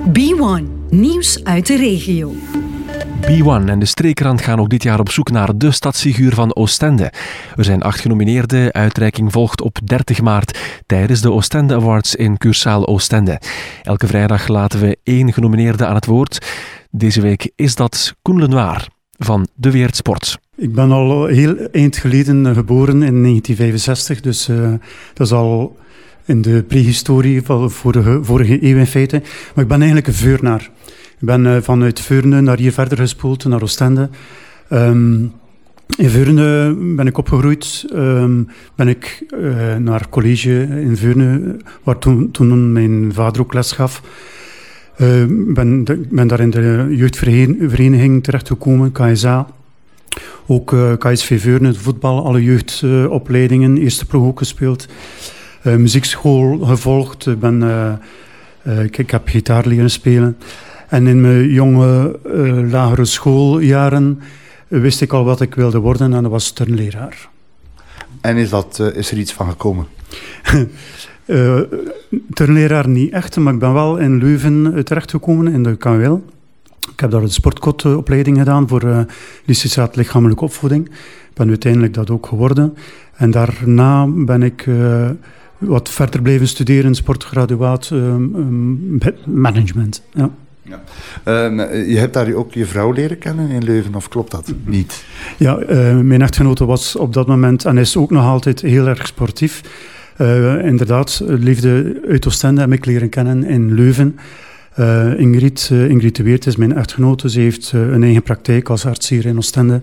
B1, nieuws uit de regio. B1 en de Streekrand gaan ook dit jaar op zoek naar de stadsfiguur van Oostende. Er zijn 8 genomineerden. Uitreiking volgt op 30 maart tijdens de Oostende Awards in Cursaal Oostende. Elke vrijdag laten we 1 genomineerde aan het woord. Deze week is dat Koen Lenoir van De Weertsport. Ik ben al heel eind geleden geboren in 1965, dus dat is al in de prehistorie van de vorige eeuw in feite. Maar ik ben eigenlijk een Veurnaar. Ik ben vanuit Veurne naar hier verder gespoeld, naar Oostende. In Veurne ben ik opgegroeid. Ben ik naar college in Veurne, waar toen mijn vader ook les gaf. Ben daar in de jeugdvereniging terechtgekomen, KSA. Ook KSV Veurne, voetbal, alle jeugdopleidingen, eerste pro ook gespeeld. Muziekschool gevolgd. Ik heb gitaar leren spelen. En in mijn jonge lagere schooljaren wist ik al wat ik wilde worden en dat was turnleraar. En is er iets van gekomen? Turnleraar niet echt, maar ik ben wel in Leuven terechtgekomen in de KUL. Ik heb daar een sportkotopleiding gedaan voor licentiaat lichamelijke opvoeding. Ik ben uiteindelijk dat ook geworden. En daarna ben ik wat verder blijven studeren, sportgraduaat management. Ja. Ja. Je hebt daar ook je vrouw leren kennen in Leuven, of klopt dat niet? Ja, mijn echtgenote was op dat moment en is ook nog altijd heel erg sportief. Inderdaad, liefde uit Oostende heb ik leren kennen in Leuven. Ingrid de Weert is mijn echtgenote. Ze heeft een eigen praktijk als arts hier in Oostende.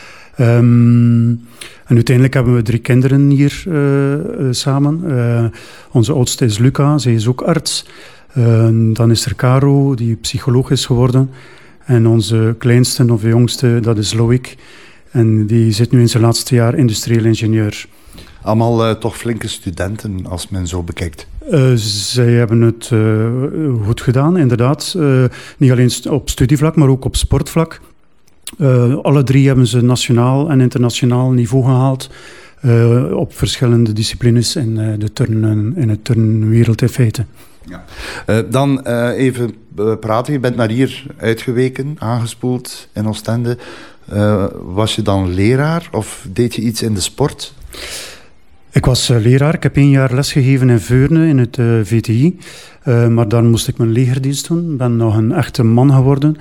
En uiteindelijk hebben we 3 kinderen hier samen. Onze oudste is Luca, zij is ook arts. Dan is er Caro, die psycholoog is geworden. En onze kleinste of jongste, dat is Loïc. En die zit nu in zijn laatste jaar industrieel ingenieur. Allemaal toch flinke studenten, als men zo bekijkt. Zij hebben het goed gedaan, inderdaad. Niet alleen op studievlak, maar ook op sportvlak. Alle 3 hebben ze nationaal en internationaal niveau gehaald. Op verschillende disciplines in het turnwereld in feite. Ja. Dan even praten. Je bent naar hier uitgeweken, aangespoeld in Oostende. Was je dan leraar of deed je iets in de sport? Ik was leraar. Ik heb 1 jaar lesgegeven in Veurne in het VTI. Maar dan moest ik mijn legerdienst doen. Ik ben nog een echte man geworden.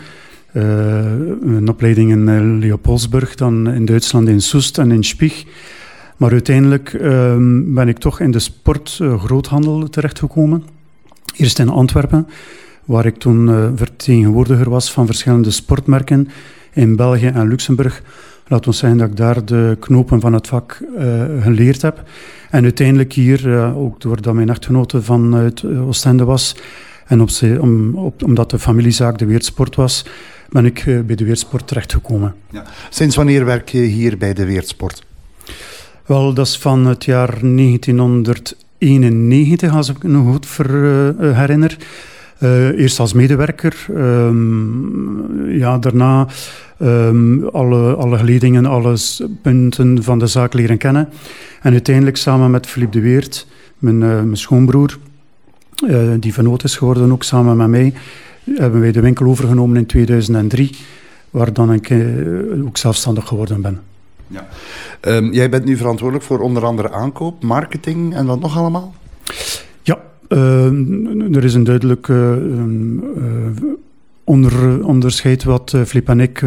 Een opleiding in Leopoldsburg, dan in Duitsland in Soest en in Spiech. Maar uiteindelijk ben ik toch in de sportgroothandel terechtgekomen. Eerst in Antwerpen, waar ik toen vertegenwoordiger was van verschillende sportmerken in België en Luxemburg. Laat ons zeggen dat ik daar de knopen van het vak geleerd heb. En uiteindelijk hier, ook doordat mijn echtgenote vanuit Oostende was, en omdat de familiezaak de Weertsport was, ben ik bij de Weertsport terechtgekomen. Ja. Sinds wanneer werk je hier bij de Weertsport? Wel, dat is van het jaar 1991, als ik me goed herinner. Eerst als medewerker. Daarna alle geledingen, alle punten van de zaak leren kennen. En uiteindelijk samen met Philippe de Weert, mijn schoonbroer, die vennoot is geworden, ook samen met mij, hebben wij de winkel overgenomen in 2003, waar dan ik ook zelfstandig geworden ben. Ja. Jij bent nu verantwoordelijk voor onder andere aankoop, marketing en wat nog allemaal? Ja, er is een duidelijk onderscheid wat Flip en ik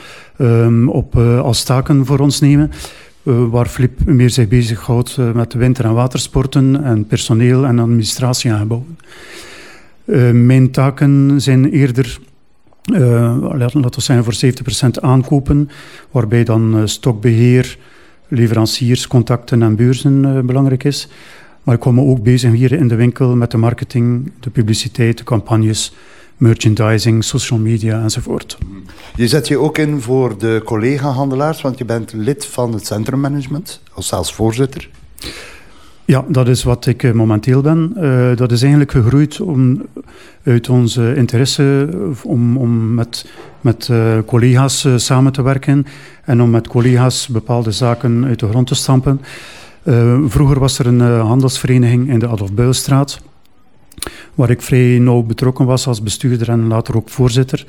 als taken voor ons nemen. Waar Flip meer zich bezighoudt met winter- en watersporten en personeel en administratie aanbouwen. Mijn taken zijn eerder, laten we zeggen, voor 70% aankopen, waarbij dan stokbeheer, leveranciers, contacten en beurzen belangrijk is. Maar ik kom me ook bezig hier in de winkel met de marketing, de publiciteit, de campagnes, merchandising, social media enzovoort. Je zet je ook in voor de collega-handelaars, want je bent lid van het centrummanagement, of zelfs voorzitter. Ja, dat is wat ik momenteel ben. Dat is eigenlijk gegroeid uit onze interesse om met collega's samen te werken en om met collega's bepaalde zaken uit de grond te stampen. Vroeger was er een handelsvereniging in de Adolf Builstraat. waar ik vrij nauw betrokken was als bestuurder en later ook voorzitter.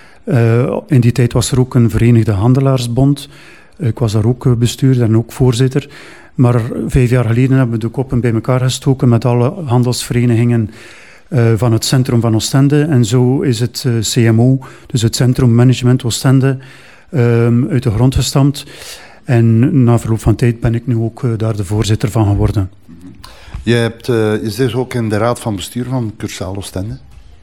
In die tijd was er ook een Verenigde Handelaarsbond. Ik was daar ook bestuurder en ook voorzitter. Maar 5 jaar geleden hebben we de koppen bij elkaar gestoken met alle handelsverenigingen van het centrum van Oostende. En zo is het CMO, dus het Centrum Management Oostende, uit de grond gestampt. En na verloop van tijd ben ik nu ook daar de voorzitter van geworden. Je zit ook in de raad van bestuur van Cursaal Oostende?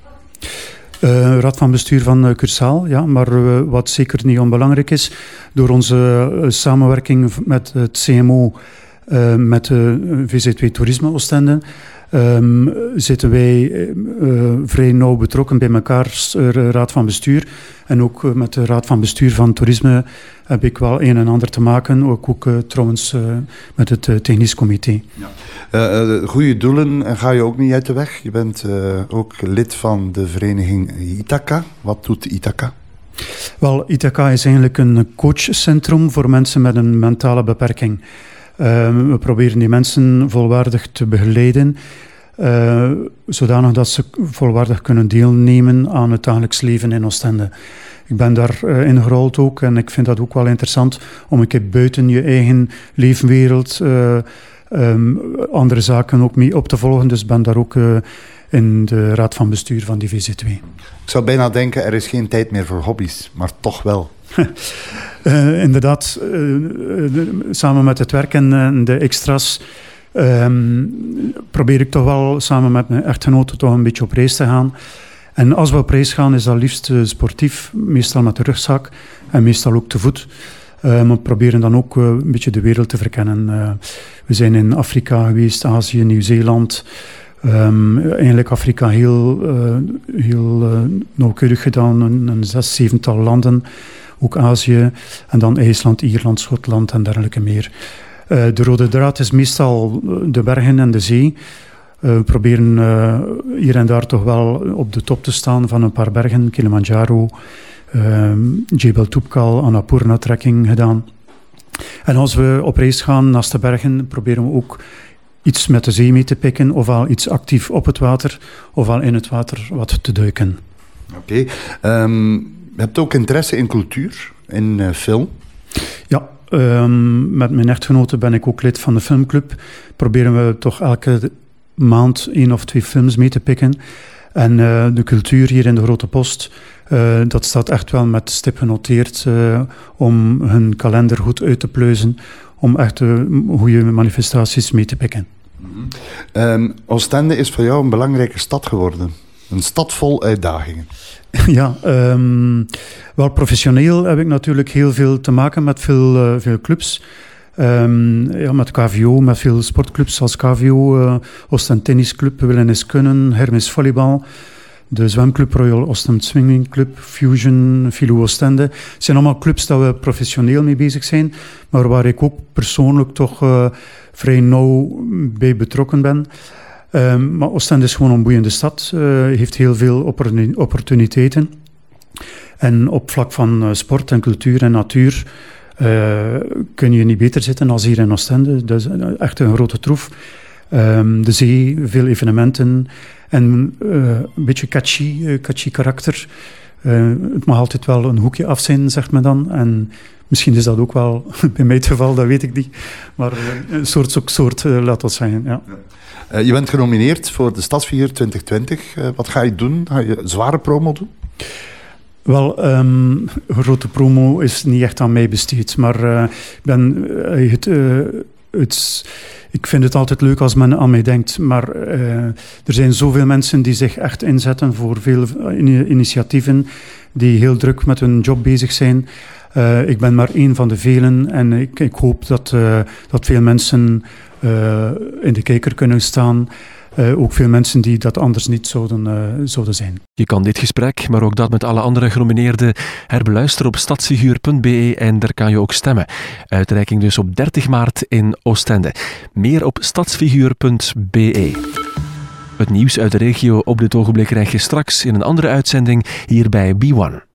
Raad van bestuur van Cursaal, ja, maar wat zeker niet onbelangrijk is, door onze samenwerking met het CMO, met VZ2 Toerisme Oostende, zitten wij vrij nauw betrokken bij mekaars raad van bestuur. En ook met de raad van bestuur van toerisme heb ik wel een en ander te maken. Ook trouwens met het technisch comité. Ja. Goede doelen ga je ook niet uit de weg. Je bent ook lid van de vereniging Ithaca. Wat doet Ithaca? Wel, Ithaca is eigenlijk een coachcentrum voor mensen met een mentale beperking. We proberen die mensen volwaardig te begeleiden, zodanig dat ze volwaardig kunnen deelnemen aan het dagelijks leven in Oostende. Ik ben daar ingerold ook en ik vind dat ook wel interessant om een keer buiten je eigen leefwereld andere zaken ook mee op te volgen. Dus ben daar ook in de raad van bestuur van die VZ2. Ik zou bijna denken, er is geen tijd meer voor hobby's, maar toch wel. Inderdaad, samen met het werk en de extra's probeer ik toch wel samen met mijn echtgenote toch een beetje op reis te gaan. En als we op reis gaan, is dat liefst sportief, meestal met de rugzak en meestal ook te voet. We proberen dan ook een beetje de wereld te verkennen. We zijn in Afrika geweest, Azië, Nieuw-Zeeland. Eigenlijk Afrika heel nauwkeurig gedaan, een 6-7-tal landen. Ook Azië en dan IJsland, Ierland, Schotland en dergelijke meer. De rode draad is meestal de bergen en de zee. We proberen hier en daar toch wel op de top te staan van een paar bergen. Kilimanjaro, Jebel Toubkal, Annapurna trekking gedaan. En als we op reis gaan naast de bergen, proberen we ook iets met de zee mee te pikken, ofwel iets actief op het water, ofwel in het water wat te duiken. Oké. Je hebt ook interesse in cultuur, in film? Ja, met mijn echtgenote ben ik ook lid van de filmclub. Proberen we toch elke maand 1 of 2 films mee te pikken. En de cultuur hier in de Grote Post, dat staat echt wel met stip genoteerd om hun kalender goed uit te pluizen, om echt goede manifestaties mee te pikken. Oostende is voor jou een belangrijke stad geworden. Een stad vol uitdagingen. Ja, wel professioneel heb ik natuurlijk heel veel te maken met veel clubs. Met KVO, met veel sportclubs zoals KVO, Oostende Tennisclub, Willen is Kunnen, Hermes Volleybal, de zwemclub Royal Oostende Swimming Club, Fusion, Filou Oostende. Het zijn allemaal clubs dat we professioneel mee bezig zijn, maar waar ik ook persoonlijk toch vrij nauw bij betrokken ben. Maar Oostende is gewoon een boeiende stad, heeft heel veel opportuniteiten. En op vlak van sport en cultuur en natuur kun je niet beter zitten als hier in Oostende. Dat is echt een grote troef. De zee, veel evenementen en een beetje catchy karakter. Het mag altijd wel een hoekje af zijn, zegt men dan. En misschien is dat ook wel bij mij het geval, dat weet ik niet. Maar een soort, laat dat zeggen, ja. Je bent genomineerd voor de Stadsfiguur 2020. Wat ga je doen? Ga je zware promo doen? Wel, grote promo is niet echt aan mij besteed. Maar ik vind het altijd leuk als men aan mij denkt. Maar er zijn zoveel mensen die zich echt inzetten voor veel initiatieven, die heel druk met hun job bezig zijn. Ik ben maar één van de velen en ik hoop dat veel mensen in de kijker kunnen staan. Ook veel mensen die dat anders niet zouden zijn. Je kan dit gesprek, maar ook dat met alle andere genomineerden, herbeluisteren op stadsfiguur.be en daar kan je ook stemmen. Uitreiking dus op 30 maart in Oostende. Meer op stadsfiguur.be. Het nieuws uit de regio op dit ogenblik krijg je straks in een andere uitzending hier bij B1.